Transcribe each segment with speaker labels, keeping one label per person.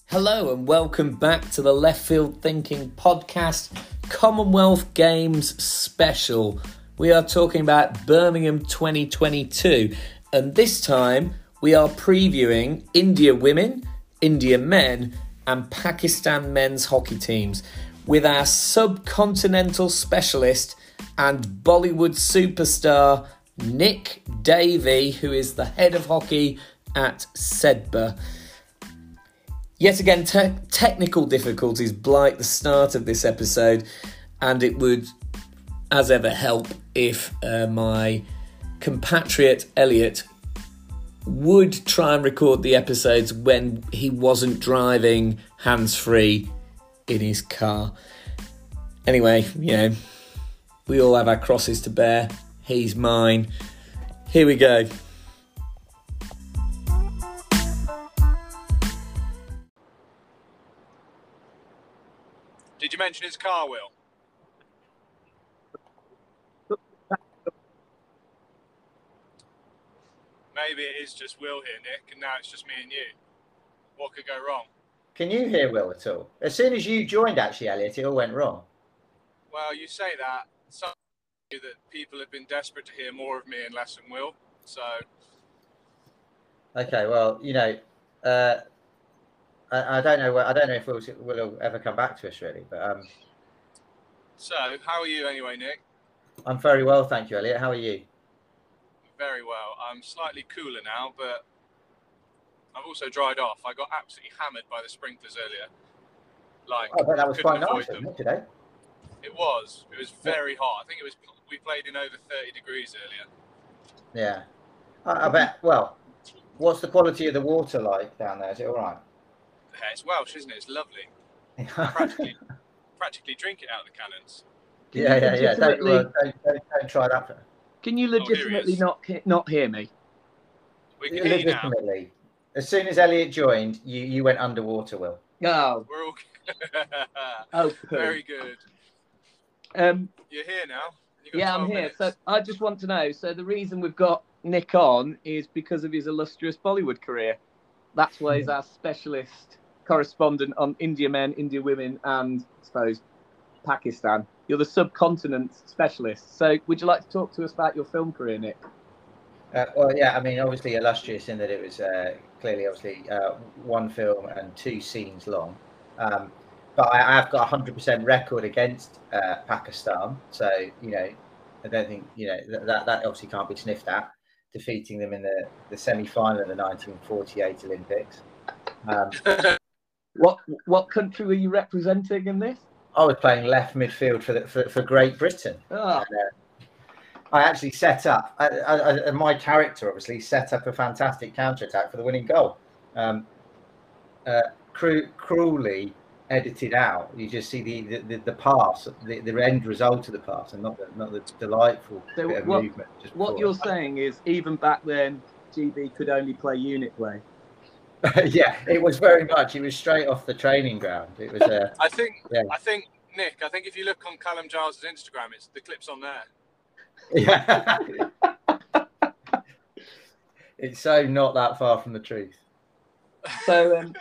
Speaker 1: Hello and welcome back to the Left Field Thinking podcast, Commonwealth Games special. We are talking about Birmingham 2022, and this time we are previewing India women, India men and Pakistan men's hockey teams with our subcontinental specialist and Bollywood superstar Nick Davey, who is the head of hockey at Sedbergh. Yet again, technical difficulties blight the start of this episode, and it would, as ever, help if my compatriot Elliot would try and record the episodes when he wasn't driving hands-free in his car. Anyway, we all have our crosses to bear. He's mine. Here we go.
Speaker 2: Did you mention his car, Will? Maybe it is just Will here, Nick, and now it's just me and you. What could go wrong?
Speaker 3: Can you hear Will at all? As soon as you joined, actually, Elliot, it all went wrong.
Speaker 2: Well, you say that. Some that people have been desperate to hear more of me and less from Will. So. Okay,
Speaker 3: well, I don't know. I don't know if Will ever come back to us, really. But
Speaker 2: So, how are you anyway, Nick?
Speaker 3: I'm very well, thank you, Elliot. How are you?
Speaker 2: Very well. I'm slightly cooler now, but I've also dried off. I got absolutely hammered by the sprinklers earlier.
Speaker 3: I bet that was quite nice, wasn't it, today?
Speaker 2: It was. It was very hot. I think we played in over 30 degrees earlier.
Speaker 3: Yeah. I bet. Well, what's the quality of the water like down there? Is it all right?
Speaker 2: Yeah, it's Welsh, isn't it? It's lovely. practically drink it out of the cannons.
Speaker 3: Yeah. Don't try that.
Speaker 4: Can you legitimately not hear me?
Speaker 2: We can hear you now.
Speaker 3: Legitimately. As soon as Elliot joined, you went underwater, Will.
Speaker 4: Oh.
Speaker 2: We're all
Speaker 4: Oh,
Speaker 2: very good. You're here now.
Speaker 4: Yeah, I'm here. So I just want to know, so the reason we've got Nick on is because of his illustrious Bollywood career. That's why he's our specialist correspondent on India men, India women, and I suppose Pakistan. You're the subcontinent specialist. So would you like to talk to us about your film career, Nick?
Speaker 3: Well, yeah, I mean, obviously illustrious in that it was clearly, obviously, one film and two scenes long. But I've got a 100% record against Pakistan. So, I don't think, that obviously can't be sniffed at, defeating them in the semi-final of the 1948 Olympics.
Speaker 4: What country were you representing in this?
Speaker 3: I was playing left midfield for Great Britain.
Speaker 4: Oh.
Speaker 3: And, I actually set up, my character obviously set up a fantastic counter-attack for the winning goal. Cruelly edited out. You just see the pass, the end result of the pass, and not the delightful bit of movement.
Speaker 4: What you're saying is, even back then, GB could only play unit play.
Speaker 3: Yeah, it was very much. It was straight off the training ground. It was.
Speaker 2: I think Nick. I think if you look on Callum Giles' Instagram, the clip's on there.
Speaker 3: Yeah. It's so not that far from the truth.
Speaker 4: So,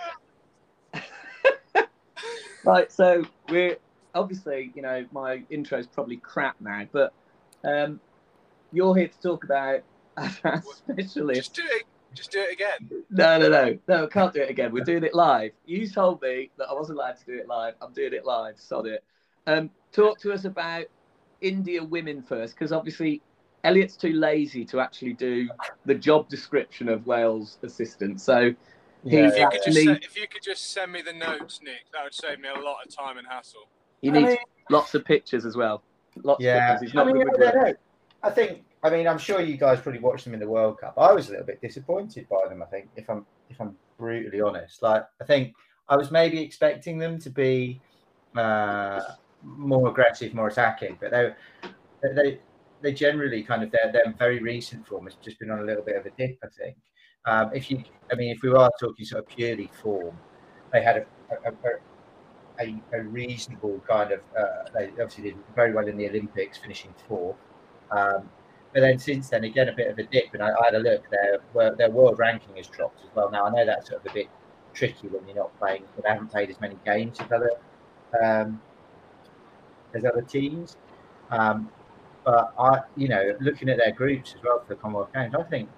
Speaker 4: right. So we're obviously, my intro is probably crap now, but you're here to talk about our specialist.
Speaker 2: Just do it again.
Speaker 4: No, I can't do it again. We're doing it live. You told me that I wasn't allowed to do it live. I'm doing it live. Sod it. Talk to us about India women first, because obviously Elliot's too lazy to actually do the job description of Wales assistant. So
Speaker 2: if you could just send me the notes, Nick, that would save me a lot of time and hassle.
Speaker 4: You need lots of pictures as well. Lots of pictures. He's not
Speaker 3: I think. I mean, I'm sure you guys probably watched them in the World Cup. I was a little bit disappointed by them, I think, if I'm brutally honest. Like, I think I was maybe expecting them to be more aggressive, more attacking, but they generally kind of their very recent form has just been on a little bit of a dip, I think. If we are talking sort of purely form, they had a reasonable kind of. They obviously did very well in the Olympics, finishing fourth. But then since then, again, a bit of a dip. And I had a look. Their world ranking has dropped as well. Now, I know that's sort of a bit tricky when you're not playing. They haven't played as many games as other teams. But looking at their groups as well for the Commonwealth Games, I think,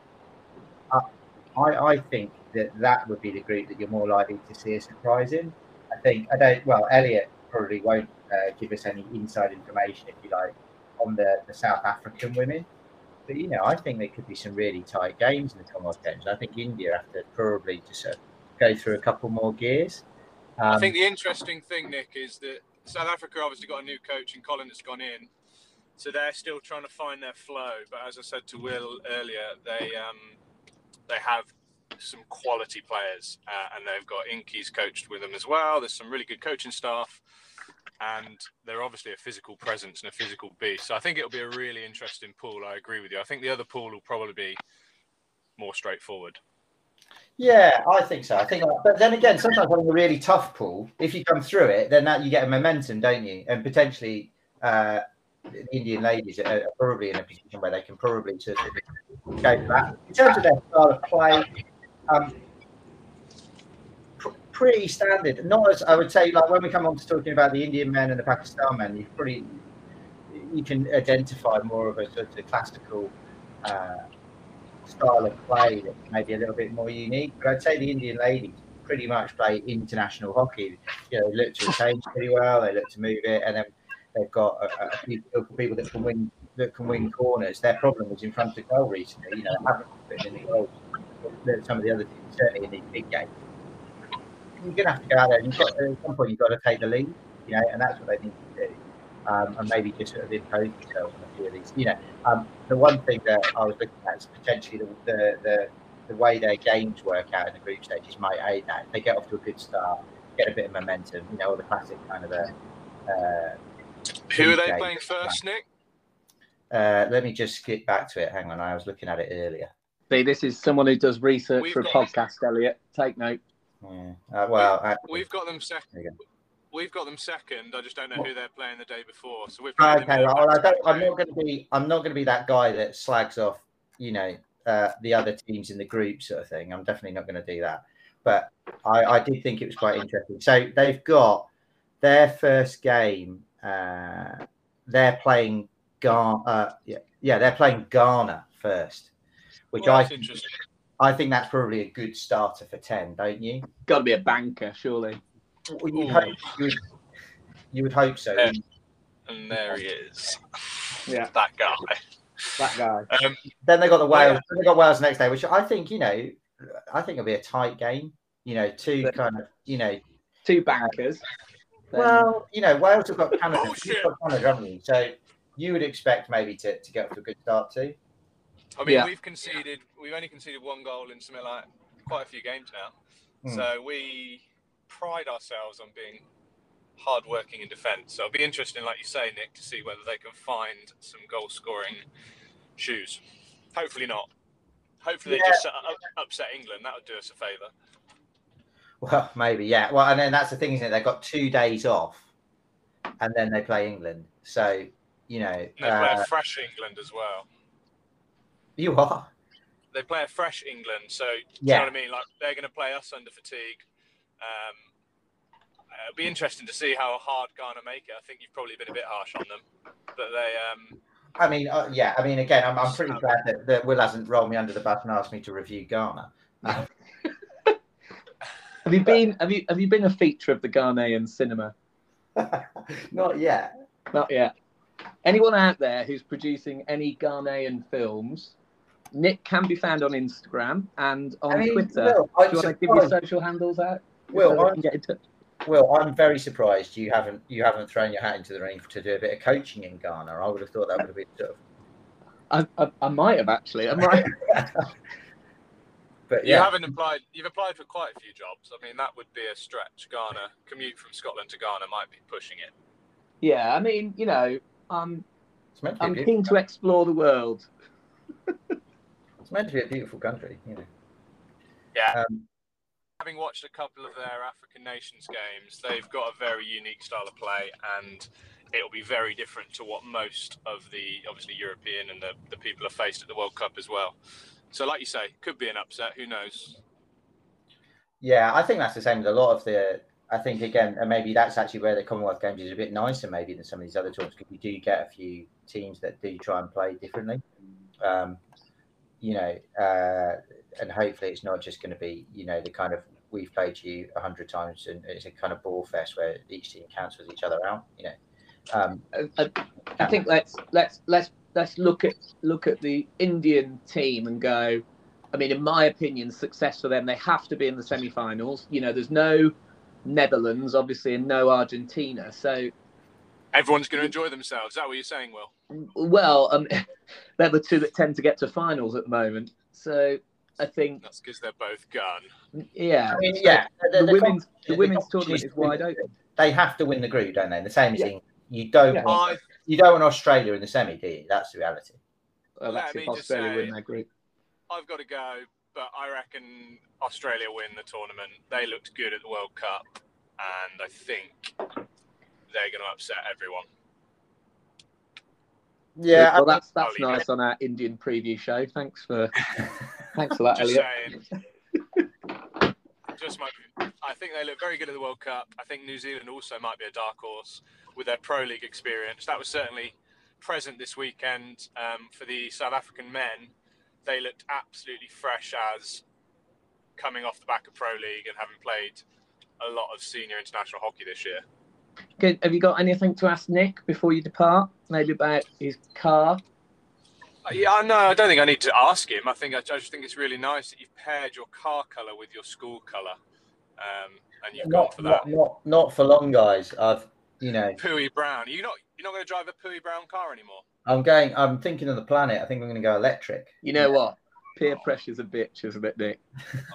Speaker 3: I think that would be the group that you're more likely to see a surprise in. Elliot probably won't give us any inside information, if you like, on the South African women. But, I think there could be some really tight games in the Commonwealth Games. I think India have to probably just go through a couple more gears.
Speaker 2: I think the interesting thing, Nick, is that South Africa obviously got a new coach and Colin has gone in. So they're still trying to find their flow. But as I said to Will earlier, they have some quality players and they've got Inky's coached with them as well. There's some really good coaching staff. And they're obviously a physical presence and a physical beast. So I think it'll be a really interesting pool. I agree with you. I think the other pool will probably be more straightforward.
Speaker 3: Yeah, I think so. But then again, sometimes having a really tough pool, if you come through it, then you get a momentum, don't you? And potentially the Indian ladies are probably in a position where they can probably sort of go for that. In terms of their style of play, pretty standard. Not as I would say, like when we come on to talking about the Indian men and the Pakistan men, you can identify more of a sort of classical style of play that may be a little bit more unique. But I'd say the Indian ladies pretty much play international hockey. They look to retain pretty well. They look to move it, and then they've got a few people that can win corners. Their problem was in front of goal recently. They haven't put in the goals. Some of the other teams, certainly in these big games, you're going to have to go out there. And at some point, you've got to take the lead. And that's what they need to do. And maybe just sort of impose themselves on a few of these. The one thing that I was looking at is potentially the way their games work out in the group stages might aid that. If they get off to a good start, get a bit of momentum, all the classic kind of
Speaker 2: who are they playing first, Nick?
Speaker 3: Let me just skip back to it. Hang on, I was looking at it earlier.
Speaker 4: See, this is someone who does research for a podcast, Elliot. Take note.
Speaker 3: Yeah.
Speaker 2: We've got them second. We've got them second. I just don't know who they're playing the day before. So we're playing
Speaker 3: okay. Well, I'm not going to be that guy that slags off, the other teams in the group sort of thing. I'm definitely not going to do that. But I did think it was quite interesting. So they've got their first game. They're playing Ghana. They're playing Ghana first, which I think that's probably a good starter for 10, don't you?
Speaker 4: Got to be a banker, surely.
Speaker 3: You would hope so.
Speaker 2: And there he is.
Speaker 4: Yeah,
Speaker 2: that guy.
Speaker 3: Then they got the Wales. They got Wales next day, which I think it'll be a tight game. Two kind of
Speaker 4: two bankers.
Speaker 3: Well, Wales have got Canada. Haven't you? So you would expect maybe to get off to a good start too.
Speaker 2: I mean, we've only conceded one goal in something like quite a few games now. So we pride ourselves on being hard-working in defence. So it'll be interesting, like you say, Nick, to see whether they can find some goal-scoring shoes. Hopefully not. Hopefully they just upset England. That would do us a favour.
Speaker 3: Well, maybe, yeah. Well, and then that's the thing, isn't it? They've got 2 days off, and then they play England. So,
Speaker 2: they play a fresh England as well.
Speaker 3: You are.
Speaker 2: They play a fresh England, so you know what I mean? Like they're going to play us under fatigue. It'll be interesting to see how hard Ghana make it. I think you've probably been a bit harsh on them, but they.
Speaker 3: I mean, again, I'm pretty glad that Will hasn't rolled me under the bus and asked me to review Ghana.
Speaker 4: Have you been a feature of the Ghanaian cinema?
Speaker 3: Not yet.
Speaker 4: Not yet. Anyone out there who's producing any Ghanaian films? Nick can be found on Instagram and on Twitter.
Speaker 3: Will,
Speaker 4: do you want to give your social handles out?
Speaker 3: Will, I'm very surprised you haven't thrown your hat into the ring to do a bit of coaching in Ghana. I would have thought that would have been sort
Speaker 4: of. I might have actually. I might.
Speaker 3: But
Speaker 2: you haven't applied. You've applied for quite a few jobs. I mean, that would be a stretch. Ghana commute from Scotland to Ghana might be pushing it.
Speaker 4: Yeah, I mean, I'm keen to explore the world.
Speaker 3: It's meant to be a beautiful country,
Speaker 2: Yeah. Having watched a couple of their African nations games, they've got a very unique style of play, and it'll be very different to what most of the obviously European and the people have faced at the World Cup as well. So, like you say, could be an upset. Who knows?
Speaker 3: Yeah, I think that's the same with a lot of the. I think again, and maybe that's actually where the Commonwealth Games is a bit nicer, maybe than some of these other tournaments, because you do get a few teams that do try and play differently. And hopefully it's not just going to be, the kind of we've played you 100 times and it's a kind of ball fest where each team cancels each other out.
Speaker 4: I think let's look at the Indian team and go. I mean, in my opinion, success for them, they have to be in the semi-finals. There's no Netherlands, obviously, and no Argentina. So
Speaker 2: everyone's going to enjoy themselves. Is that what you're saying, Will?
Speaker 4: Well, they're the two that tend to get to finals at the moment. So I think
Speaker 2: that's because they're both gone.
Speaker 4: Yeah,
Speaker 3: the
Speaker 4: women's tournament is wide open.
Speaker 3: They have to win the group, don't they? The same as England. You don't want Australia in the semi, do you? That's the reality.
Speaker 4: Well, that's if Australia win their group.
Speaker 2: I've got to go, but I reckon Australia win the tournament. They looked good at the World Cup, and I think they're going to upset everyone.
Speaker 4: Yeah, well, that's nice on our Indian preview show. Thanks for that, Elliot.
Speaker 2: I think they look very good at the World Cup. I think New Zealand also might be a dark horse with their Pro League experience. That was certainly present this weekend for the South African men. They looked absolutely fresh as coming off the back of Pro League and having played a lot of senior international hockey this year.
Speaker 4: Good. Have you got anything to ask Nick before you depart? Maybe about his car?
Speaker 2: Yeah, no, I don't think I need to ask him. I just think it's really nice that you've paired your car colour with your school colour, and you've gone for that.
Speaker 3: Not for long, guys.
Speaker 2: Pooey brown. You're not going to drive a Pooey brown car anymore.
Speaker 3: I'm thinking of the planet. I think I'm going to go electric.
Speaker 4: You know what? Peer pressure's a bitch, isn't it, Nick?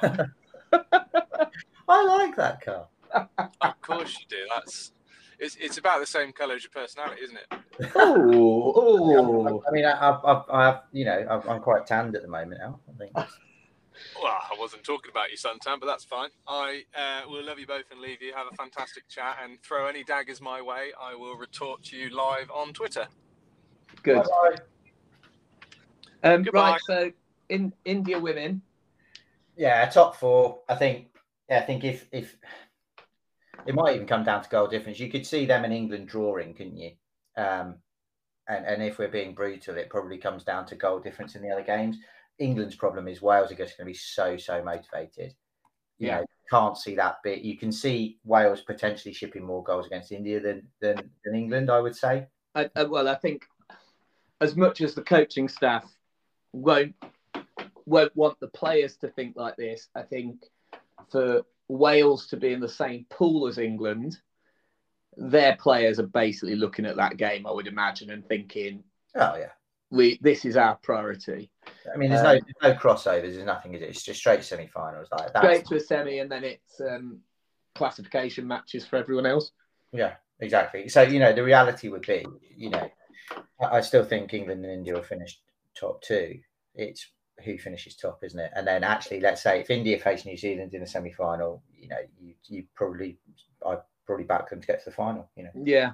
Speaker 3: I like that car.
Speaker 2: Of course you do. It's about the same colour as your personality, isn't it?
Speaker 4: Oh.
Speaker 3: I mean, I'm quite tanned at the moment now. I think.
Speaker 2: Well, I wasn't talking about you, suntan, but that's fine. I will love you both and leave you. Have a fantastic chat and throw any daggers my way. I will retort to you live on Twitter.
Speaker 4: Good.
Speaker 2: Goodbye.
Speaker 4: Right, so in India women.
Speaker 3: Yeah, top four. I think if it might even come down to goal difference. You could see them in England drawing, couldn't you? And if we're being brutal, it probably comes down to goal difference in the other games. England's problem is Wales are just going to be so motivated. You know, can't see that bit. You can see Wales potentially shipping more goals against India than England, I would say.
Speaker 4: Well, I think as much as the coaching staff won't want the players to think like this, I think for Wales to be in the same pool as England, their players are basically looking at that game, I would imagine, and thinking,
Speaker 3: "Oh yeah,
Speaker 4: this is our priority."
Speaker 3: I mean, there's no crossovers. There's nothing. It's just straight semi-finals like that.
Speaker 4: Straight to a semi, and then it's classification matches for everyone else.
Speaker 3: Yeah, exactly. So the reality would be, I still think England and India will finish top two. It's who finishes top, isn't it? And then actually, let's say if India face New Zealand in a semi-final, I'd probably back them to get to the final.
Speaker 4: Yeah.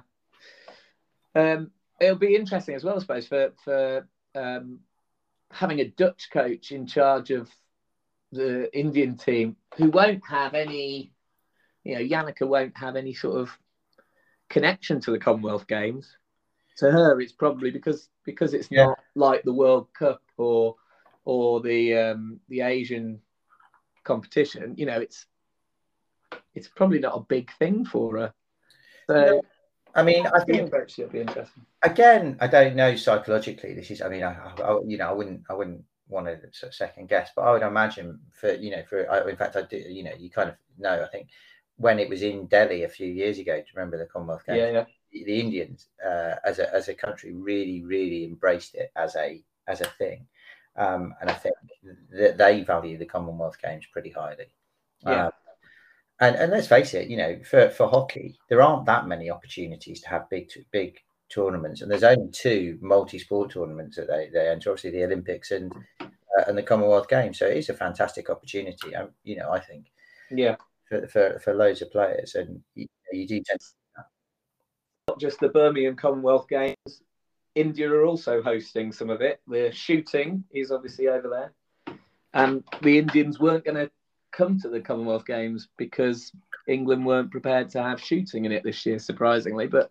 Speaker 4: It'll be interesting as well, I suppose, for having a Dutch coach in charge of the Indian team who won't have any, Yannicka won't have any sort of connection to the Commonwealth Games. To her, it's probably because it's not like the World Cup or the Asian competition. It's probably not a big thing for her. So,
Speaker 3: I mean, I think
Speaker 4: it'll be interesting.
Speaker 3: Again, I don't know psychologically. This is, I mean, I wouldn't want to sort of second guess, but I would imagine in fact, I do. You kind of know. I think when it was in Delhi a few years ago, do you remember the Commonwealth Games?
Speaker 4: Yeah.
Speaker 3: The Indians, as a country, really embraced it as a thing, and I think that they value the Commonwealth Games pretty highly.
Speaker 4: Yeah.
Speaker 3: And let's face it, for hockey, there aren't that many opportunities to have big tournaments, and there's only two multi-sport tournaments that they enter, obviously the Olympics and the Commonwealth Games. So it is a fantastic opportunity, I think.
Speaker 4: Yeah.
Speaker 3: For loads of players, and you do tend to.
Speaker 4: Not just the Birmingham Commonwealth Games, India are also hosting some of it. The shooting is obviously over there, and the Indians weren't going to come to the Commonwealth Games because England weren't prepared to have shooting in it this year, surprisingly. But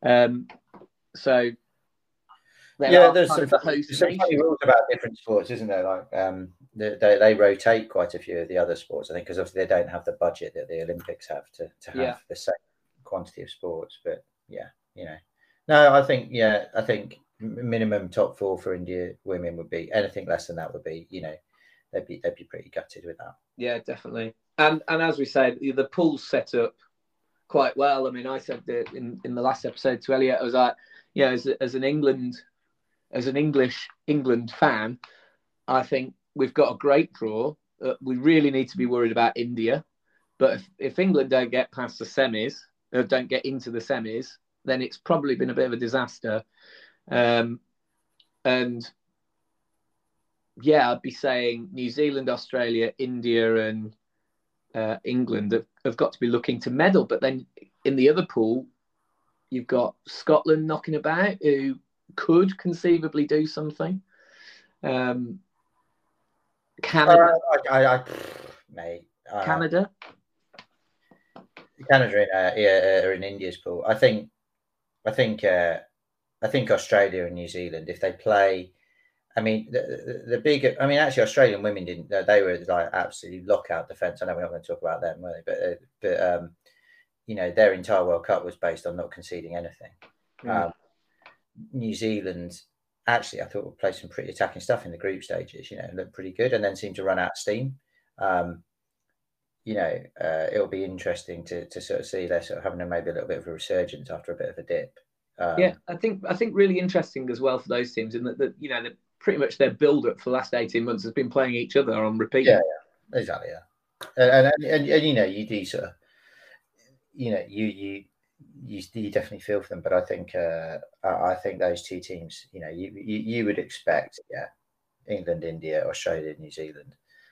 Speaker 4: so
Speaker 3: there's
Speaker 4: kind
Speaker 3: some,
Speaker 4: of the host
Speaker 3: some funny
Speaker 4: nation.
Speaker 3: rules about different sports, isn't there? Like they rotate quite a few of the other sports, I think, because obviously they don't have the budget that the Olympics have to have the same quantity of sports. But no, I think minimum top 4 for India women would be, anything less than that would be, they'd be pretty gutted with that.
Speaker 4: Yeah, definitely. And as we said, the pool's set up quite well. I mean, I said that in the last episode to Elliot, I was like, as an English England fan, I think we've got a great draw. We really need to be worried about India. But if England don't get past the semis, or don't get into the semis, then it's probably been a bit of a disaster. And yeah, I'd be saying New Zealand, Australia, India, and England have got to be looking to medal. But then in the other pool, you've got Scotland knocking about, who could conceivably do something. Canada. Canada.
Speaker 3: Canada are in India's pool. I think Australia and New Zealand, if they play, I mean, the big, I mean, actually, Australian women didn't. They were like absolutely lockout defence. I know we're not going to talk about them, were they? But their entire World Cup was based on not conceding anything. New Zealand, actually, I thought would play some pretty attacking stuff in the group stages. Looked pretty good, and then seemed to run out of steam. It'll be interesting to sort of see they're sort of having maybe a little bit of a resurgence after a bit of a dip.
Speaker 4: I think really interesting as well for those teams in that they're pretty much their build up for the last 18 months has been playing each other on repeat.
Speaker 3: Yeah, exactly. Yeah, and you do sort of, you definitely feel for them, but I think those two teams, you would expect, England, India, Australia, New Zealand.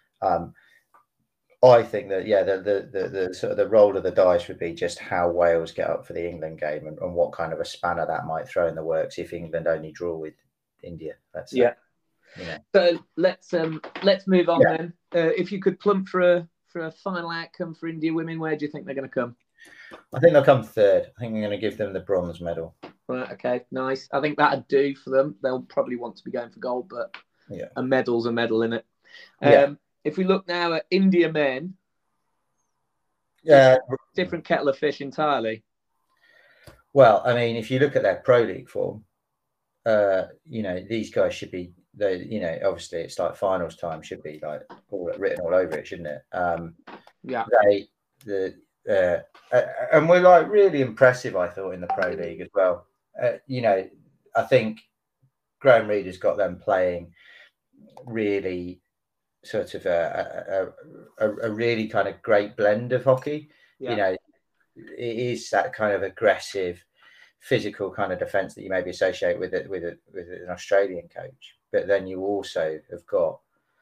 Speaker 3: I think that the sort of the roll of the dice would be just how Wales get up for the England game and what kind of a spanner that might throw in the works if England only draw with India.
Speaker 4: So let's move on then. If you could plump for a final outcome for India women, where do you think they're going to come?
Speaker 3: I think they'll come third. I think I'm going to give them the bronze medal.
Speaker 4: Right. Okay. Nice. I think that'd do for them. They'll probably want to be going for gold, but a medal's a medal in it. If we look now at India men, different kettle of fish entirely.
Speaker 3: Well, I mean, if you look at their Pro League form, these guys should be. Obviously, it's like finals time. Should be like written all over it, shouldn't it? And we're like really impressive. I thought in the Pro League as well. I think Graham Reed has got them playing really sort of a really kind of great blend of hockey. It is that kind of aggressive, physical kind of defense that you maybe associate with an Australian coach. But then you also have got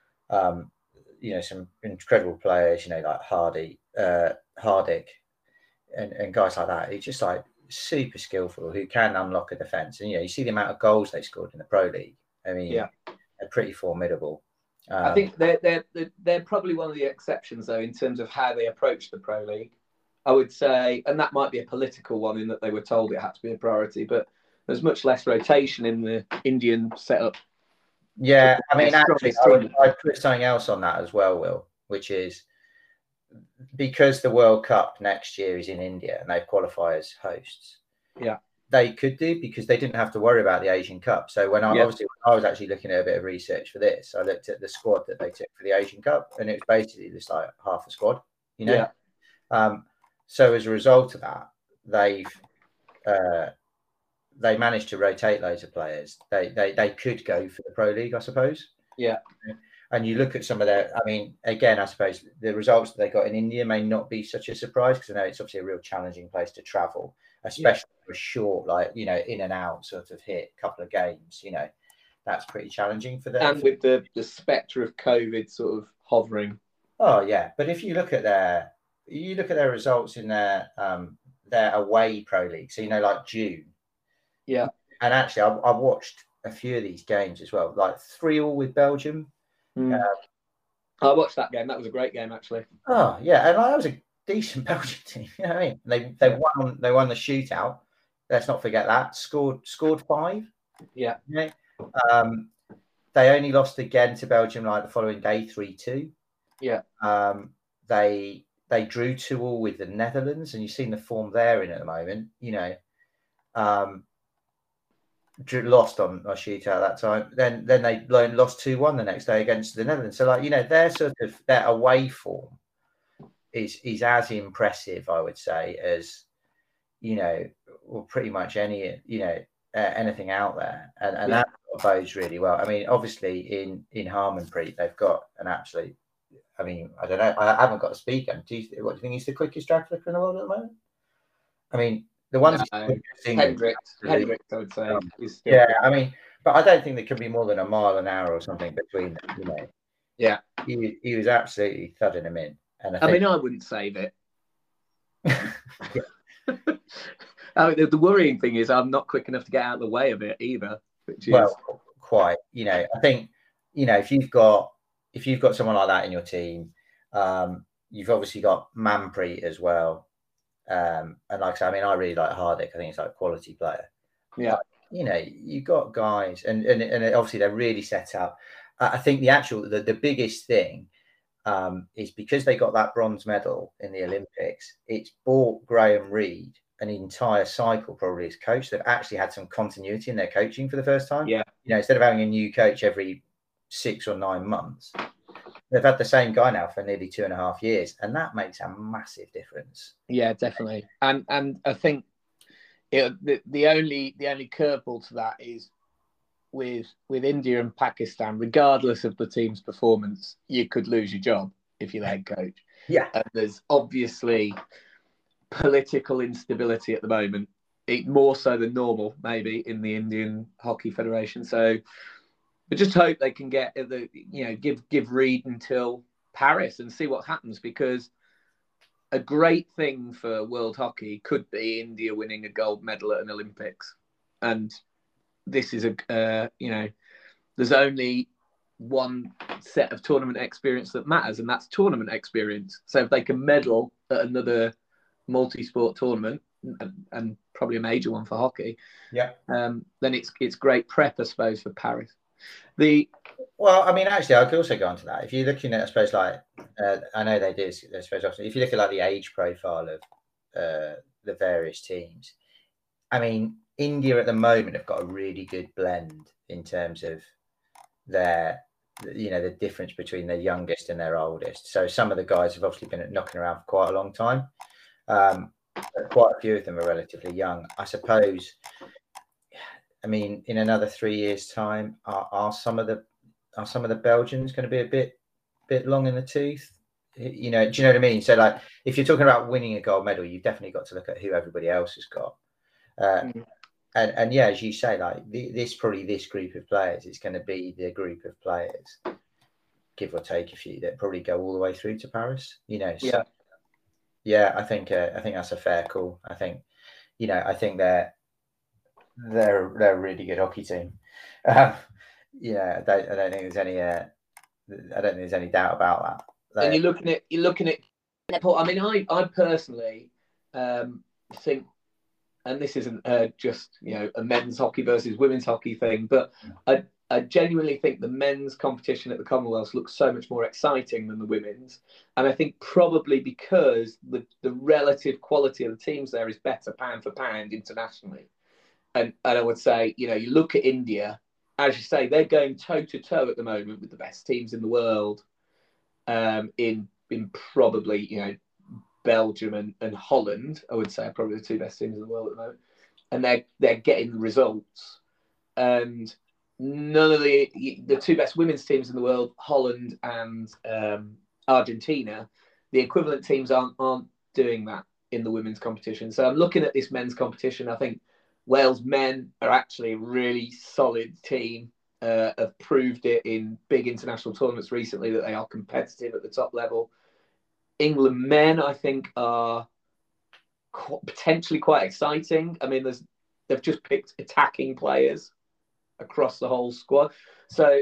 Speaker 3: some incredible players, like Hardick and guys like that. He's just like super skillful, who can unlock a defense. And you see the amount of goals they scored in the Pro League. I mean, they're pretty formidable.
Speaker 4: I think they're probably one of the exceptions, though, in terms of how they approach the Pro League. I would say, and that might be a political one in that they were told it had to be a priority, but there's much less rotation in the Indian setup.
Speaker 3: Yeah, I mean, actually, I'd put something else on that as well, Will, which is because the World Cup next year is in India and they qualify as hosts.
Speaker 4: Yeah.
Speaker 3: They could do, because they didn't have to worry about the Asian Cup. So when I was actually looking at a bit of research for this, I looked at the squad that they took for the Asian Cup, and it was basically just like half a squad, So as a result of that, they managed to rotate loads of players. They could go for the Pro League, I suppose.
Speaker 4: Yeah.
Speaker 3: And you look at some of their, I mean, again, I suppose the results that they got in India may not be such a surprise, because I know it's obviously a real challenging place to travel, especially for a short, in and out sort of hit couple of games. That's pretty challenging for them.
Speaker 4: And with the spectre of COVID sort of hovering.
Speaker 3: Oh yeah, but if you look at their results in their away Pro League, so like June.
Speaker 4: Yeah.
Speaker 3: And actually, I watched a few of these games as well, like 3-3 with Belgium.
Speaker 4: I watched that game. That was a great game, actually.
Speaker 3: Oh yeah, and that was a decent Belgian team. You know what I mean? They won the shootout. Let's not forget that. Scored 5.
Speaker 4: Yeah.
Speaker 3: You know? They only lost again to Belgium like the following day, 3-2.
Speaker 4: Yeah.
Speaker 3: They drew 2-2 with the Netherlands, and you've seen the form they're in at the moment. You know, lost on a shootout that time. Then they lost 2-1 the next day against the Netherlands. So, like, you know, their away form is as impressive, I would say, as, you know, or pretty much any, you know, anything out there, and that bodes really well. I mean, obviously in Harmanpreet they've got an absolute. I mean, I don't know. I haven't got a speaker. What do you think he's the quickest drag flicker in the world at the moment? I mean, the ones
Speaker 4: Hendricks, I would say.
Speaker 3: Yeah, I mean, but I don't think there could be more than a mile an hour or something between them. You know.
Speaker 4: Yeah,
Speaker 3: he was absolutely thudding them in, and
Speaker 4: I mean, I wouldn't save it. I mean, the worrying thing is I'm not quick enough to get out of the way of it either.
Speaker 3: Well, quite. You know, I think, you know, if you've got someone like that in your team, you've obviously got Manpreet as well. And like I say, I mean, I really like Hardik. I think he's like a quality player.
Speaker 4: Yeah.
Speaker 3: But, you know, you've got guys, and obviously they're really set up. I think the biggest thing is because they got that bronze medal in the Olympics, it's bought Graham Reid an entire cycle probably as coach. They've actually had some continuity in their coaching for the first time.
Speaker 4: Yeah.
Speaker 3: You know, instead of having a new coach every 6 or 9 months, they've had the same guy now for nearly 2.5 years, and that makes a massive difference.
Speaker 4: Yeah, definitely. And I think the only curveball to that is with India and Pakistan, regardless of the team's performance, you could lose your job if you're the head coach.
Speaker 3: Yeah.
Speaker 4: And there's obviously political instability at the moment, more so than normal, maybe, in the Indian Hockey Federation. So, but just hope they can get give Reid until Paris and see what happens, because a great thing for world hockey could be India winning a gold medal at an Olympics. And this is there's only one set of tournament experience that matters, and that's tournament experience. So if they can medal at another multi-sport tournament, and probably a major one for hockey, then it's great prep, I suppose, for Paris.
Speaker 3: Well, I mean, actually, I could also go on to that. If you're looking at, I suppose, like, I know they do, I suppose, often, if you look at like the age profile of the various teams, I mean, India at the moment have got a really good blend in terms of their, you know, the difference between their youngest and their oldest. So some of the guys have obviously been knocking around for quite a long time. Quite a few of them are relatively young, I suppose. I mean, in another 3 years' time, are some of the Belgians going to be a bit long in the tooth? You know, do you know what I mean? So, like, if you're talking about winning a gold medal, you've definitely got to look at who everybody else has got. And yeah, as you say, like this group of players is going to be the group of players, give or take a few, that probably go all the way through to Paris. You know, so, I think that's a fair call. I think, you know, I think they're a really good hockey team. Yeah, I don't think there's any doubt about that.
Speaker 4: And you're looking at. I mean, I personally think, and this isn't just, you know, a men's hockey versus women's hockey thing, but I genuinely think the men's competition at the Commonwealth looks so much more exciting than the women's, and I think probably because the relative quality of the teams there is better pound for pound internationally. And I would say, you know, you look at India, as you say, they're going toe to toe at the moment with the best teams in the world. In probably, you know, Belgium and Holland, I would say, are probably the two best teams in the world at the moment, and they're getting the results. And none of the two best women's teams in the world, Holland and Argentina, the equivalent teams aren't doing that in the women's competition. So I'm looking at this men's competition. I think Wales men are actually a really solid team. Have proved it in big international tournaments recently that they are competitive at the top level. England men, I think, are potentially quite exciting. I mean, they've just picked attacking players across the whole squad. So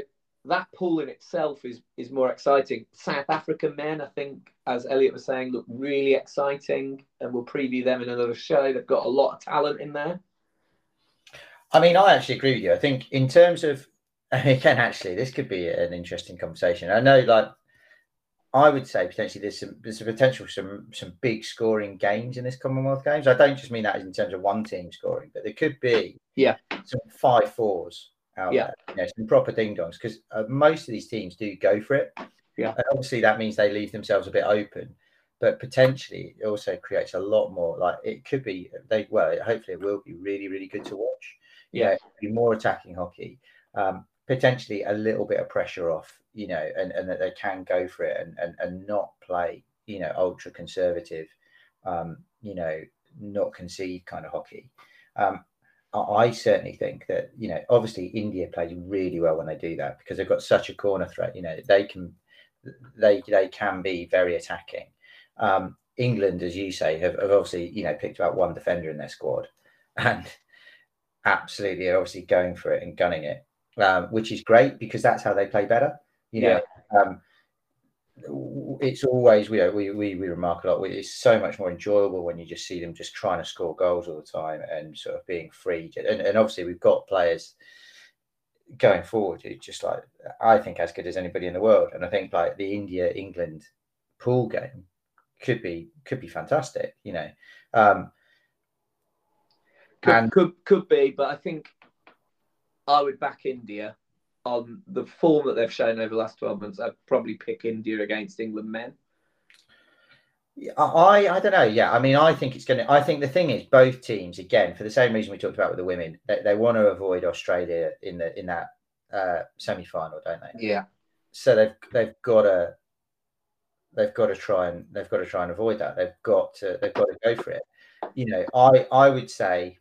Speaker 4: that pool in itself is more exciting. South African men, I think, as Elliot was saying, look really exciting, and we'll preview them in another show. They've got a lot of talent in there.
Speaker 3: I mean, I actually agree with you. I think in terms of, again, actually, this could be an interesting conversation. I know, like, I would say potentially there's a potential some big scoring games in this Commonwealth Games. I don't just mean that in terms of one team scoring, but there could be some 5-4s out there, some proper ding dongs, because most of these teams do go for it.
Speaker 4: Yeah,
Speaker 3: and obviously that means they leave themselves a bit open, but potentially it also creates a lot more. Like it could be hopefully it will be really, really good to watch. Be more attacking hockey. Potentially a little bit of pressure off, and that they can go for it and not play, ultra conservative, not concede kind of hockey. I certainly think that, obviously India plays really well when they do that because they've got such a corner threat. They can be very attacking. England, as you say, have obviously, picked about one defender in their squad and absolutely obviously going for it and gunning it. Which is great because that's how they play better. It's always we remark a lot. It's so much more enjoyable when you just see them just trying to score goals all the time and sort of being free. And obviously we've got players going forward who just like I think as good as anybody in the world. And I think like the India-England pool game could be fantastic.
Speaker 4: Could be, but I think I would back India on the form that they've shown over the last 12 months. I'd probably pick India against England men.
Speaker 3: I don't know. Yeah, I mean, I think it's going to. I think the thing is, both teams, again, for the same reason we talked about with the women, they want to avoid Australia in that semi-final, don't they?
Speaker 4: Yeah.
Speaker 3: So they've got to try and avoid that. They've got to go for it. I would say.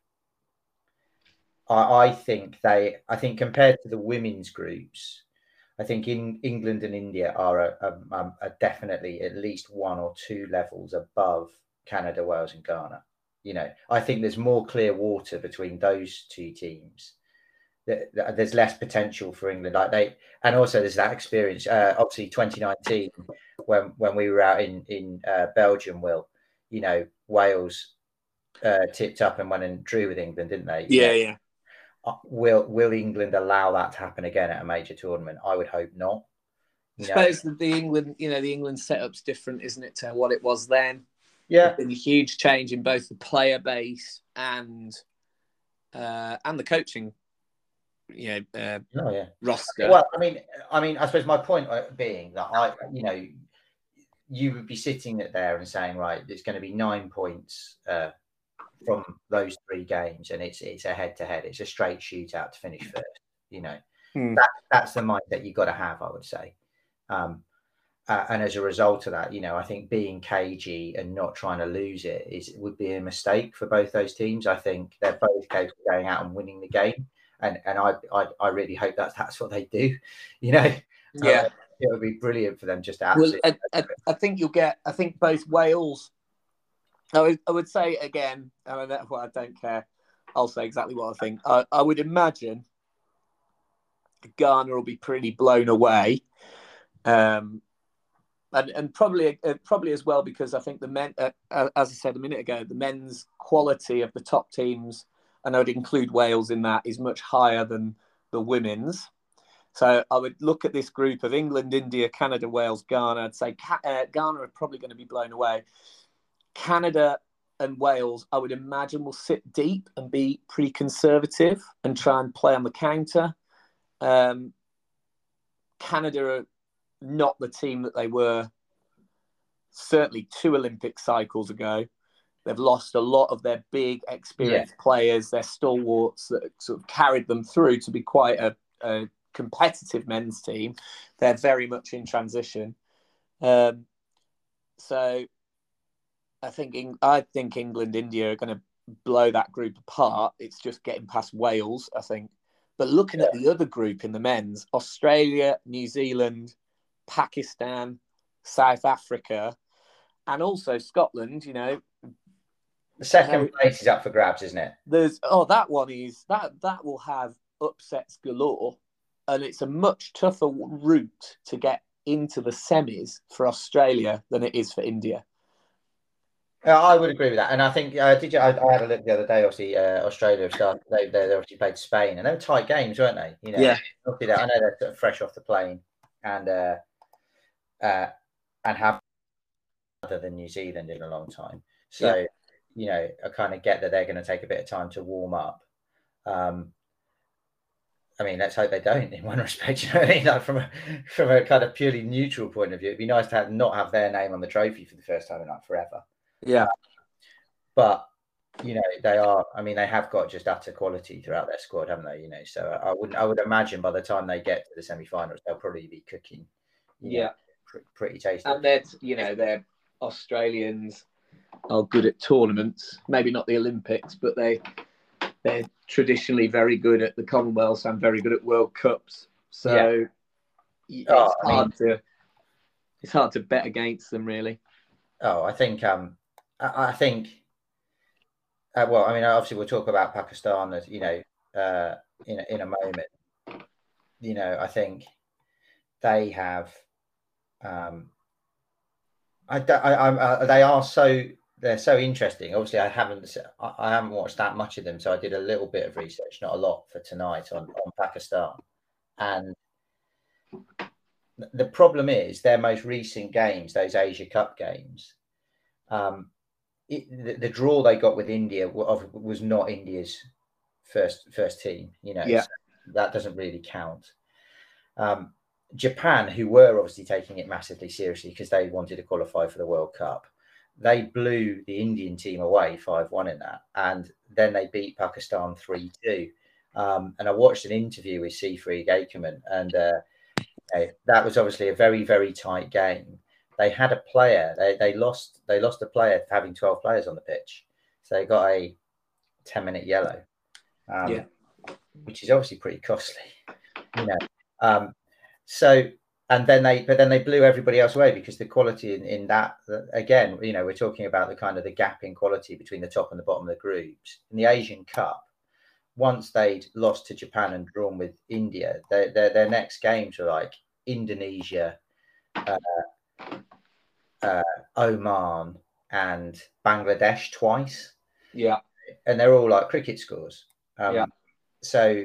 Speaker 3: I think compared to the women's groups, I think in England and India are definitely at least one or two levels above Canada, Wales, and Ghana. I think there's more clear water between those two teams. There's less potential for England, and also there's that experience. Obviously, 2019 when we were out in Belgium, Wales tipped up and went and drew with England, didn't they?
Speaker 4: Yeah.
Speaker 3: Will England allow that to happen again at a major tournament? I would hope not.
Speaker 4: I suppose that the England setup's different, isn't it, to what it was then?
Speaker 3: Yeah,
Speaker 4: there's been a huge change in both the player base and the coaching. Roster.
Speaker 3: Well, I mean, I suppose my point being that you would be sitting there and saying, right, there's going to be 9 points. From those 3 games, and it's a head-to-head. It's a straight shootout to finish first. That's the mindset you've got to have, I would say. And as a result of that, I think being cagey and not trying to lose it would be a mistake for both those teams. I think they're both capable of going out and winning the game, and I really hope that's what they do.
Speaker 4: Yeah.
Speaker 3: It would be brilliant for them just to absolutely.
Speaker 4: Well, I think both Wales. I would say again, I don't care. I'll say exactly what I think. I would imagine Ghana will be pretty blown away, and probably as well because I think the men, as I said a minute ago, the men's quality of the top teams, and I would include Wales in that, is much higher than the women's. So I would look at this group of England, India, Canada, Wales, Ghana. I'd say Ghana are probably going to be blown away. Canada and Wales, I would imagine, will sit deep and be pretty conservative and try and play on the counter. Canada are not the team that they were certainly 2 Olympic cycles ago. They've lost a lot of their big, experienced players, their stalwarts that sort of carried them through to be quite a competitive men's team. They're very much in transition. So I think England, India are going to blow that group apart. It's just getting past Wales, I think. But looking at the other group in the men's, Australia, New Zealand, Pakistan, South Africa, and also Scotland, the
Speaker 3: second place is up for grabs, isn't it?
Speaker 4: That will have upsets galore.
Speaker 1: and it's a much tougher route to get into the semis for Australia than it is for India.
Speaker 3: I would agree with that, and I think I had a look the other day. Obviously, Australia have started. They obviously played Spain, and they were tight games, weren't they? You know,
Speaker 1: Yeah.
Speaker 3: Obviously, I know they're sort of fresh off the plane, and have other than New Zealand in a long time. So,
Speaker 1: Yeah.
Speaker 3: you know, I kind of get that they're going to take a bit of time to warm up. I mean, let's hope they don't in one respect. You know what I mean? Like from a kind of purely neutral point of view, it'd be nice to not have their name on the trophy for the first time in like forever.
Speaker 1: Yeah.
Speaker 3: But you know, they are. I mean, they have got just utter quality throughout their squad, haven't they? You know, so I would imagine by the time they get to the semi-finals, they'll probably be cooking. You know, pretty tasty.
Speaker 4: And they're Australians are good at tournaments. Maybe not the Olympics, but they're traditionally very good at the Commonwealths and very good at World Cups. So it's hard to bet against them, really.
Speaker 3: Oh, I think well, I mean, obviously we'll talk about Pakistan as, you know, in a moment. You know, I think they have they're so interesting. Obviously, I haven't watched that much of them, so I did a little bit of research, not a lot, for tonight on Pakistan. And the problem is their most recent games, those Asia Cup games, the draw they got with India was not India's first team. You know, so that doesn't really count. Japan, who were obviously taking it massively seriously because they wanted to qualify for the World Cup, they blew the Indian team away 5-1 in that, and then they beat Pakistan 3-2. And I watched an interview with Sifri Gakeman, and that was obviously a very, very tight game. They had a player. They lost a player for having 12 players on the pitch, so they got a 10-minute yellow, which is obviously pretty costly, you know. So, and then they blew everybody else away because the quality in that, again, you know, we're talking about the kind of the gap in quality between the top and the bottom of the groups. In the Asian Cup, once they'd lost to Japan and drawn with India, their next games were like Indonesia, Oman, and Bangladesh twice.
Speaker 4: Yeah.
Speaker 3: And they're all like cricket scores. So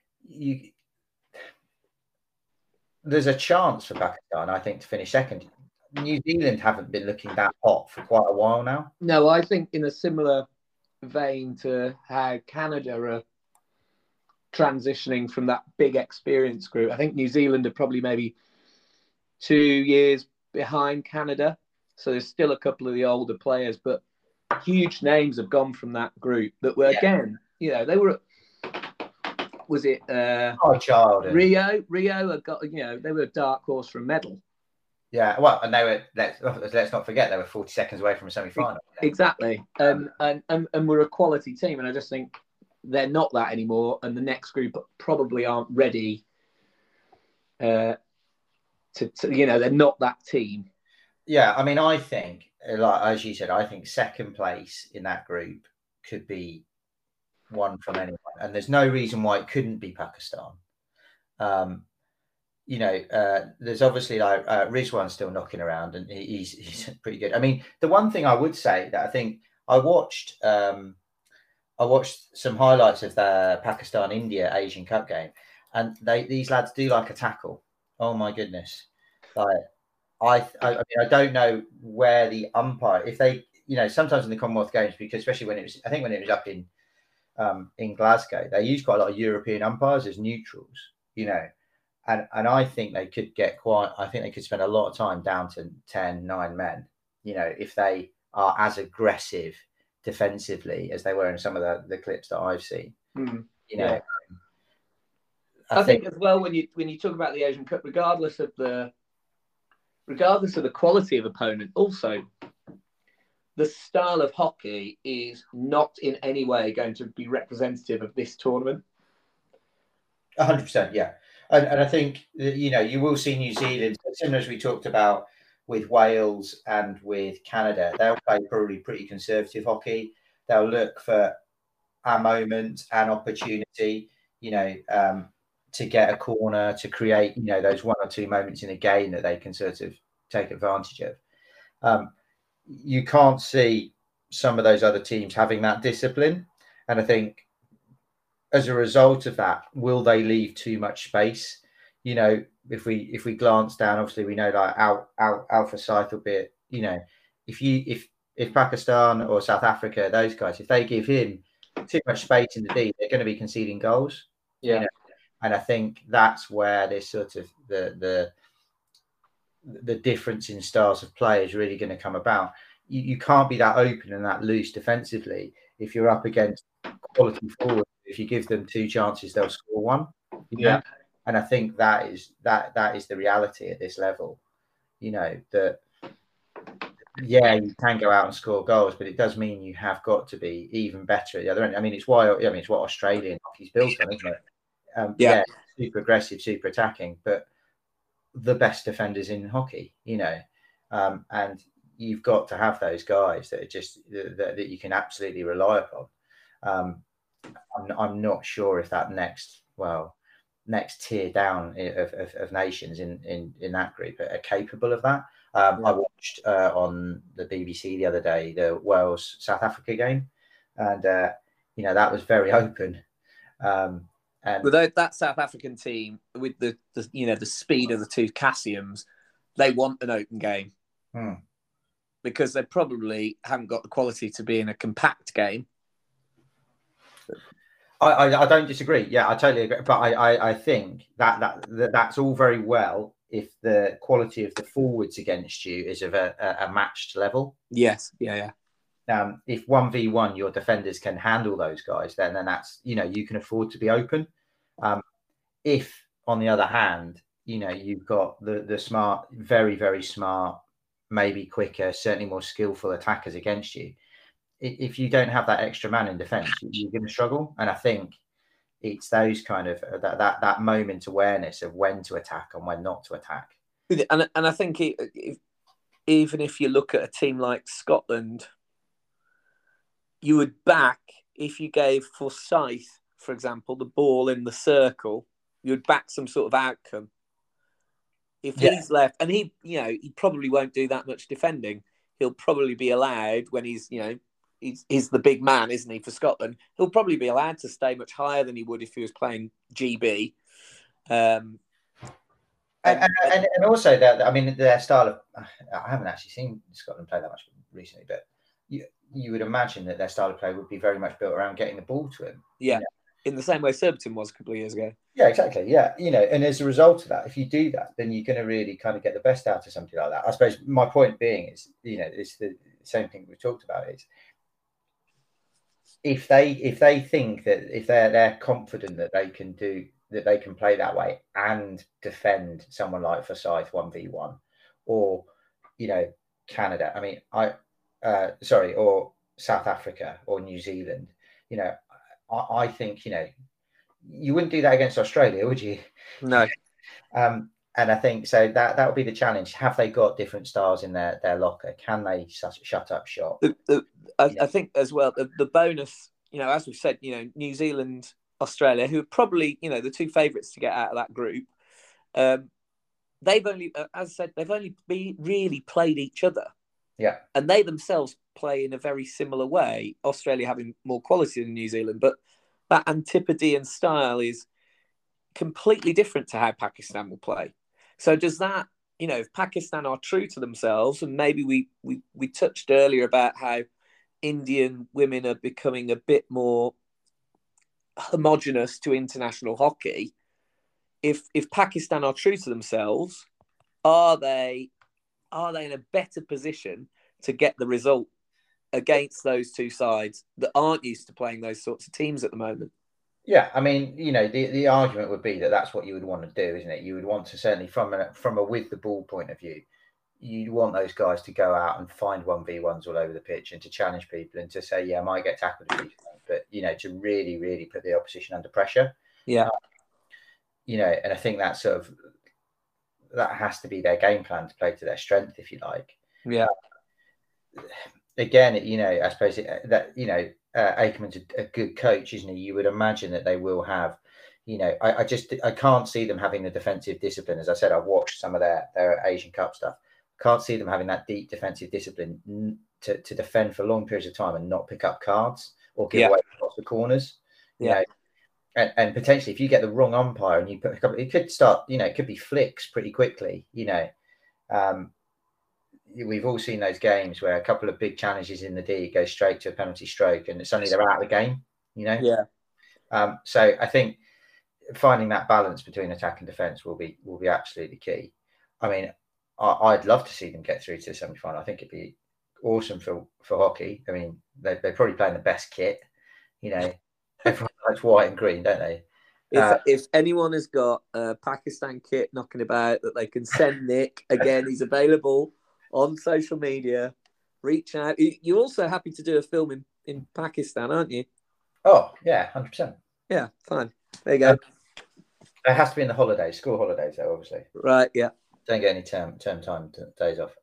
Speaker 3: there's a chance for Pakistan, I think, to finish second. New Zealand haven't been looking that hot for quite a while now.
Speaker 4: No, I think in a similar vein to how Canada are transitioning from that big experience group. I think New Zealand are probably maybe 2 years behind Canada. So there's still a couple of the older players, but huge names have gone from that group that were, again, you know, they were, was it Rio had got, you know, they were a dark horse for a medal.
Speaker 3: Yeah, well, and they were, let's not forget, they were 40 seconds away from a semi-final.
Speaker 4: Exactly. And we're a quality team, and I just think they're not that anymore, and the next group probably aren't ready to you know, they're not that team.
Speaker 3: Yeah, I mean, I think, like as you said, I think second place in that group could be won from anyone, and there's no reason why it couldn't be Pakistan. You know, there's obviously like Rizwan still knocking around, and he's pretty good. I mean, the one thing I would say that I think I watched some highlights of the Pakistan-India Asian Cup game, and these lads do like a tackle. Oh my goodness! Like I mean, I don't know where the umpire, if they, you know, sometimes in the Commonwealth Games, because especially when it was, I think when it was up in Glasgow, they use quite a lot of European umpires as neutrals, you know, and I think they could I think they could spend a lot of time down to 10-9 men, you know, if they are as aggressive defensively as they were in some of the clips that I've seen. You know,
Speaker 4: I think as well when you talk about the Asian Cup, regardless of the quality of opponent, also the style of hockey is not in any way going to be representative of this tournament.
Speaker 3: 100%, yeah. And I think, you know, you will see New Zealand, similar as we talked about with Wales and with Canada, they'll play probably pretty conservative hockey. They'll look for a moment and opportunity. You know, to get a corner, to create, those 1 or 2 moments in a game that they can sort of take advantage of. You can't see some of those other teams having that discipline. And I think as a result of that, will they leave too much space? If we glance down, obviously we know like Al Forsyth will be, if Pakistan or South Africa, those guys, if they give him too much space in the D, they're going to be conceding goals.
Speaker 4: Yeah.
Speaker 3: And I think that's where this sort of the difference in styles of play is really going to come about. You can't be that open and that loose defensively if you're up against quality forward. If you give them 2 chances, they'll score 1.
Speaker 4: Yeah.
Speaker 3: And I think that is the reality at this level. That you can go out and score goals, but it does mean you have got to be even better at the other end. I mean, it's what Australian hockey's built on, isn't it? Super aggressive, super attacking, but the best defenders in hockey, and you've got to have those guys that are just that you can absolutely rely upon. I'm not sure if that next tier down of nations in that group are capable of that. I watched on the BBC the other day the Wales South Africa game, and that was very open. And
Speaker 4: with that South African team, with the speed of the 2 Cassiums, they want an open game because they probably haven't got the quality to be in a compact game.
Speaker 3: I don't disagree. Yeah, I totally agree. But I think that's all very well if the quality of the forwards against you is of a matched level.
Speaker 4: Yes. Yeah.
Speaker 3: If 1v1 your defenders can handle those guys, then that's you can afford to be open. If on the other hand, you've got the smart, very, very smart, maybe quicker, certainly more skillful attackers against you, if you don't have that extra man in defence, you're going to struggle. And I think it's those kind of that moment awareness of when to attack and when not to attack.
Speaker 4: And I think even if you look at a team like Scotland, you would back, if you gave Forsyth, for example, the ball in the circle, you would back some sort of outcome. If he's left, and he probably won't do that much defending. He'll probably be allowed when he's the big man, isn't he, for Scotland? He'll probably be allowed to stay much higher than he would if he was playing GB.
Speaker 3: And also their style of, I haven't actually seen Scotland play that much recently, but you would imagine that their style of play would be very much built around getting the ball to him.
Speaker 4: Yeah. In the same way Surbiton was a couple of years ago.
Speaker 3: Yeah, exactly. Yeah. And as a result of that, if you do that, then you're going to really kind of get the best out of something like that. I suppose my point being is, it's the same thing we've talked about is if they think that if they're confident that they can play that way and defend someone like Forsyth 1v1 or, Canada, or South Africa or New Zealand, I think, you wouldn't do that against Australia, would you?
Speaker 4: No.
Speaker 3: And I think so that would be the challenge. Have they got different styles in their locker? Can they shut up shop?
Speaker 4: I think as well, the bonus, as we've said, New Zealand, Australia, who are probably, the 2 favourites to get out of that group, they've only, as I said, they've only really played each other.
Speaker 3: Yeah.
Speaker 4: And they themselves play in a very similar way, Australia having more quality than New Zealand, but that Antipodean style is completely different to how Pakistan will play. So does that, if Pakistan are true to themselves, and maybe we touched earlier about how Indian women are becoming a bit more homogenous to international hockey, if Pakistan are true to themselves, are they in a better position to get the result against those 2 sides that aren't used to playing those sorts of teams at the moment?
Speaker 3: Yeah, the argument would be that that's what you would want to do, isn't it? You would want to, certainly from a with the ball point of view, you want those guys to go out and find 1v1s all over the pitch and to challenge people and to say, I might get tackled a few times, but to really, really put the opposition under pressure.
Speaker 4: Yeah.
Speaker 3: And I think that that has to be their game plan, to play to their strength, if you like.
Speaker 4: Yeah.
Speaker 3: Again, I suppose Akerman's a good coach, isn't he? You would imagine that they will have, You know, I can't see them having the defensive discipline. As I said, I've watched some of their Asian Cup stuff. Can't see them having that deep defensive discipline to defend for long periods of time and not pick up cards or give away lots of corners. You know, and potentially if you get the wrong umpire and you put a couple, it could start. You know, it could be flicks pretty quickly. You know, we've all seen those games where a couple of big challenges in the D go straight to a penalty stroke, and suddenly they're out of the game. You know, so I think finding that balance between attack and defence will be absolutely key. I mean, I'd love to see them get through to the semi-final. I think it'd be awesome for hockey. I mean, they're probably playing the best kit. You know, everyone likes white and green, don't they?
Speaker 1: If anyone has got a Pakistan kit knocking about that they can send Nick, again, he's available on social media. Reach out. You're also happy to do a film in Pakistan, aren't you?
Speaker 3: Oh, yeah, 100%.
Speaker 1: Yeah, fine. There you go.
Speaker 3: It has to be in the holidays, school holidays, though, obviously.
Speaker 1: Right, yeah.
Speaker 3: Don't get any term time days off.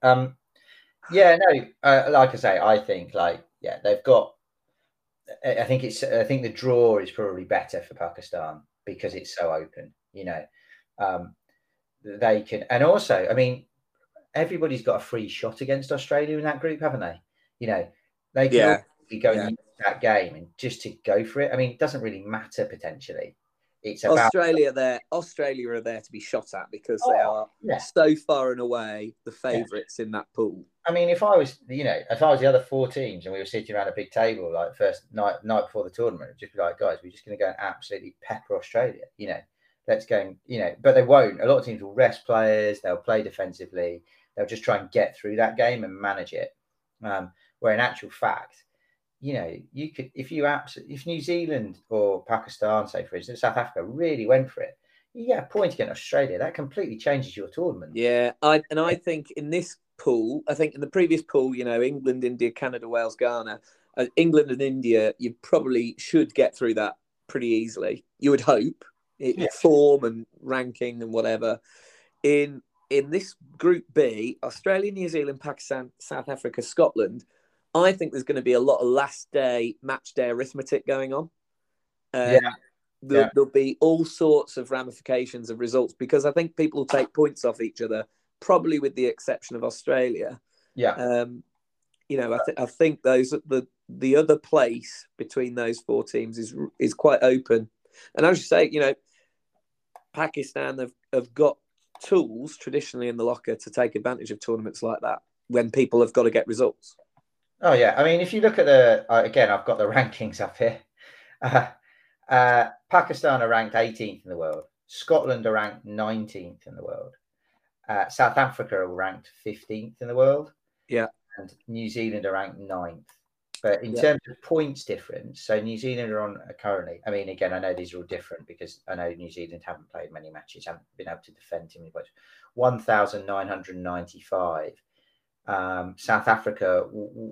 Speaker 3: Yeah, no, like I say, I think they've got. I think the draw is probably better for Pakistan because it's so open. You know, they can, and also, I mean, everybody's got a free shot against Australia in that group, haven't they? You know, they can go and use that game and just to go for it. I mean, it doesn't really matter potentially. It's about
Speaker 1: Australia are there to be shot at because they are so far and away the favourites in that pool.
Speaker 3: I mean, if I was the other four teams and we were sitting around a big table like first night before the tournament, it'd just be like, guys, we're just going to go and absolutely pepper Australia. You know, let's go and, you know, but they won't. A lot of teams will rest players. They'll play defensively. They'll just try and get through that game and manage it. Where in actual fact, you know, you could, if New Zealand or Pakistan, say for instance, South Africa really went for it, you get a point against Australia. That completely changes your tournament.
Speaker 1: Yeah, I think in this pool, I think in the previous pool, you know, England, India, Canada, Wales, Ghana, England and India, you probably should get through that pretty easily. You would hope, form and ranking and whatever. In this Group B, Australia, New Zealand, Pakistan, South Africa, Scotland, I think there's going to be a lot of last day, match day arithmetic going on. There'll be all sorts of ramifications of results because I think people will take points off each other, probably with the exception of Australia.
Speaker 3: Yeah.
Speaker 1: You know, I think the other place between those four teams is quite open. And as you say, you know, Pakistan have got tools traditionally in the locker to take advantage of tournaments like that when people have got to get results.
Speaker 3: Oh, yeah. I mean, if you look at again, I've got the rankings up here. Pakistan are ranked 18th in the world. Scotland are ranked 19th in the world. South Africa are ranked 15th in the world.
Speaker 1: Yeah.
Speaker 3: And New Zealand are ranked 9th. But in terms of points difference, so New Zealand are on currently, I mean, again, I know these are all different because I know New Zealand haven't played many matches, haven't been able to defend too many points. 1,995. South Africa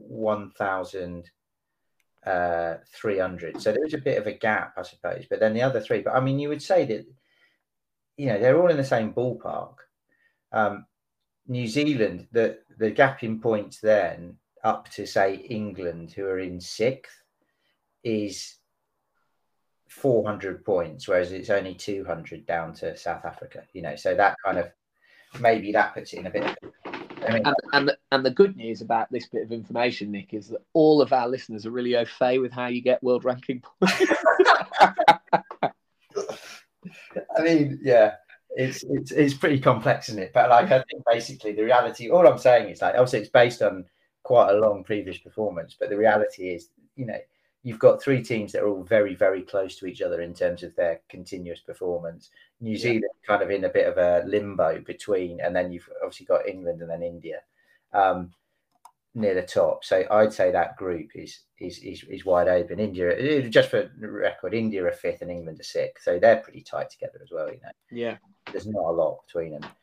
Speaker 3: 1,300. So there is a bit of a gap, I suppose. But then the other three, but I mean, you would say that, you know, they're all in the same ballpark. New Zealand, the gap in points then up to say England, who are in 6th, is 400 points, whereas it's only 200 down to South Africa. You know, so that kind of maybe that puts it in a bit. I mean,
Speaker 4: and the good news about this bit of information, Nick, is that all of our listeners are really au fait with how you get world ranking points.
Speaker 3: I mean, yeah, it's pretty complex, isn't it? But like, I think basically the reality, all I'm saying is like, obviously it's based on quite a long previous performance, but the reality is, you know, you've got three teams that are all very, very close to each other in terms of their continuous performance. New Zealand kind of in a bit of a limbo between, and then you've obviously got England and then India near the top. So I'd say that group is wide open. India, just for the record, India are 5th and England are 6th, so they're pretty tight together as well. You know, there's not a lot between them.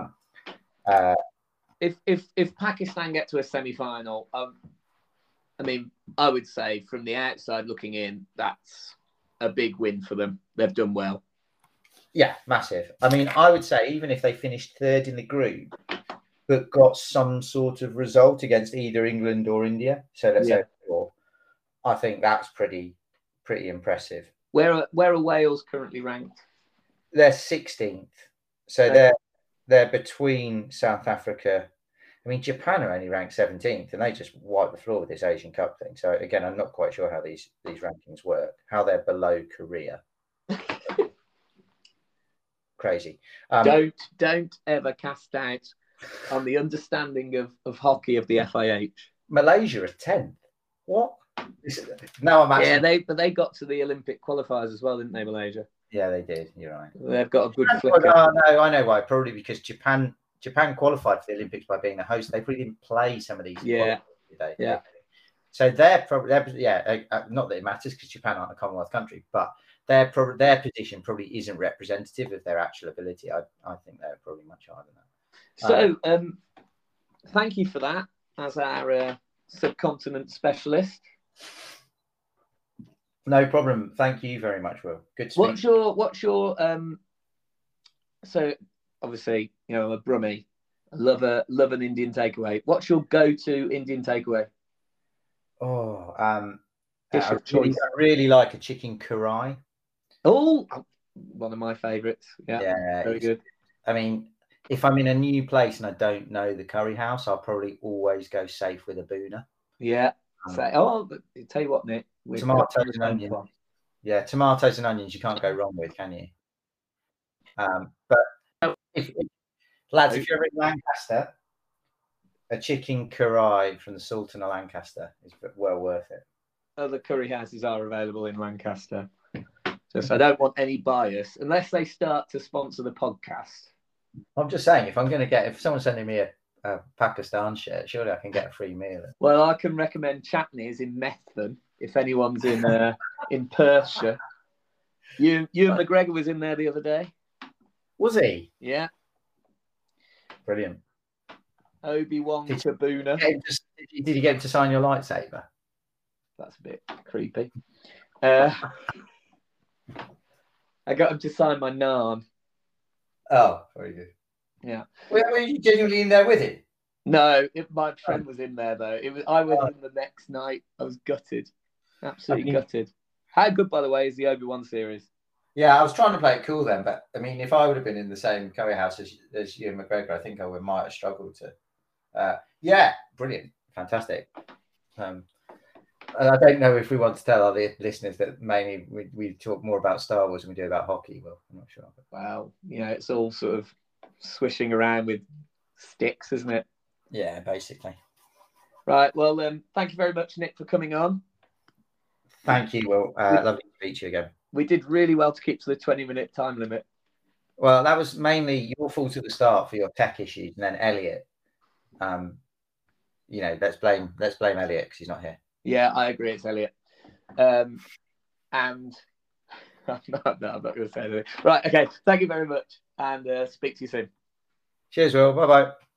Speaker 4: If Pakistan get to a semi-final, I mean, I would say from the outside looking in, that's a big win for them. They've done well.
Speaker 3: Yeah, massive. I mean, I would say even if they finished 3rd in the group, but got some sort of result against either England or India, so let's say 4, I think that's pretty impressive.
Speaker 4: Where are Wales currently ranked?
Speaker 3: They're 16th, so
Speaker 4: Okay.
Speaker 3: they're between South Africa. I mean, Japan are only ranked 17th, and they just wiped the floor with this Asian Cup thing. So again, I'm not quite sure how these rankings work. How they're below Korea. Crazy.
Speaker 4: Don't ever cast doubt on the understanding of hockey of the FIH.
Speaker 3: Malaysia are 10th. What? Now I'm actually.
Speaker 4: Yeah, they got to the Olympic qualifiers as well, didn't they, Malaysia?
Speaker 3: Yeah, they did. You're right.
Speaker 4: They've got a good flicker.
Speaker 3: Oh, no, I know why. Probably because Japan qualified for the Olympics by being a host. They probably didn't play some of these.
Speaker 4: Yeah.
Speaker 3: Yeah. So they're probably not that it matters because Japan aren't a Commonwealth country, but their position probably isn't representative of their actual ability. I think they're probably much higher than that.
Speaker 4: So thank you for that as our subcontinent specialist.
Speaker 3: No problem. Thank you very much, Will. Good to speak.
Speaker 4: What's your so obviously, you know, I'm a Brummie. I love an Indian takeaway. What's your go-to Indian takeaway?
Speaker 3: Oh,
Speaker 4: Dish of choice.
Speaker 3: I really like a chicken karai.
Speaker 4: Oh, one of my favourites. Yeah, very good.
Speaker 3: I mean, if I'm in a new place and I don't know the curry house, I'll probably always go safe with a boona.
Speaker 4: Yeah. But tell you what, Nick.
Speaker 3: Tomatoes and onions. Yeah, tomatoes and onions you can't go wrong with, can you? But if you're in Lancaster, a chicken karai from the Sultan of Lancaster is well worth it.
Speaker 4: Other curry houses are available in Lancaster. Just I don't want any bias unless they start to sponsor the podcast.
Speaker 3: I'm just saying, if someone's sending me a Pakistan shirt, surely I can get a free meal.
Speaker 4: Well, I can recommend Chapney's in Methven if anyone's in Perthshire. Ewan McGregor was in there the other day.
Speaker 3: Was he?
Speaker 4: Yeah.
Speaker 3: Brilliant.
Speaker 4: Obi-Wan Kabuna.
Speaker 3: Did you get him to sign your lightsaber?
Speaker 4: That's a bit creepy. I got him to sign my naan.
Speaker 3: Oh, very good.
Speaker 4: Yeah.
Speaker 3: Were you genuinely in there with him?
Speaker 4: No, my friend was in there though. I was in the next night. I was gutted, absolutely gutted. How good, by the way, is the Obi-Wan series?
Speaker 3: Yeah, I was trying to play it cool then, but I mean, if I would have been in the same curry house as Ewan McGregor, I think I might have struggled to. Yeah, brilliant, fantastic. I don't know if we want to tell our listeners that mainly we talk more about Star Wars than we do about hockey. Well, I'm not sure.
Speaker 4: Well, it's all sort of swishing around with sticks, isn't it?
Speaker 3: Yeah, basically.
Speaker 4: Right. Well, thank you very much, Nick, for coming on.
Speaker 3: Thank you. Well, lovely to meet you again.
Speaker 4: We did really well to keep to the 20-minute time limit.
Speaker 3: Well, that was mainly your fault at the start for your tech issues, and then Elliot. Let's blame Elliot because he's not here.
Speaker 4: Yeah, I agree. It's Elliot. And no, I'm not going to say anything. Right. Okay. Thank you very much, and speak to you soon.
Speaker 3: Cheers, Will. Bye-bye.